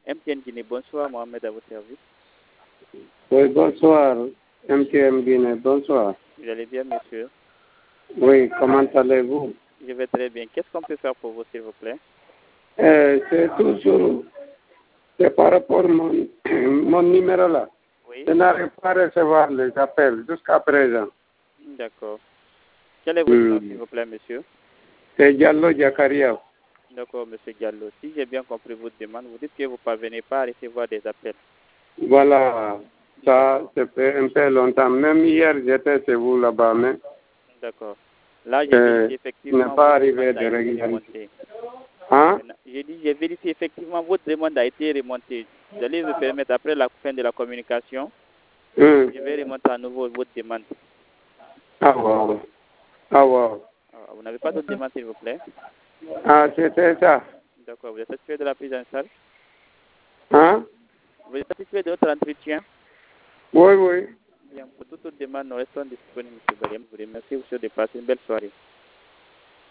MTN Guinée, bonsoir, Mohamed à votre service. Oui, bonsoir, MTN Guinée, bonsoir. Vous allez bien, monsieur? Oui, comment allez-vous? Je vais très bien. Qu'est-ce qu'on peut faire pour vous, s'il vous plaît? C'est toujours, c'est par rapport à mon numéro là. Oui. Je n'arrive pas à recevoir les appels jusqu'à présent. D'accord. Quel est votre nom, s'il vous plaît, monsieur? C'est Diallo Jakaria. D'accord, monsieur Diallo. Si j'ai bien compris votre demande, vous dites que vous ne parvenez pas à recevoir des appels. Voilà, ça fait un peu longtemps. Même hier, j'étais chez vous là-bas, mais d'accord. Là, j'ai vérifié effectivement. n'est pas arrivé de régulariser. Hein? J'ai dit, j'ai vérifié effectivement, votre demande a été remontée. Vous allez me permettre, après la fin de la communication, je vais remonter à nouveau votre demande. Ah, wow. Ah, wow. Vous n'avez pas d'autre demande, s'il vous plaît? Ah, c'était ça. D'accord. Vous êtes satisfait de la prise en charge? Hein? Vous êtes satisfait de votre entretien? Oui, oui. Bien, pour toute autre demande, nous restons disponibles, M. Bariam. Je vous remercie de passer une belle soirée.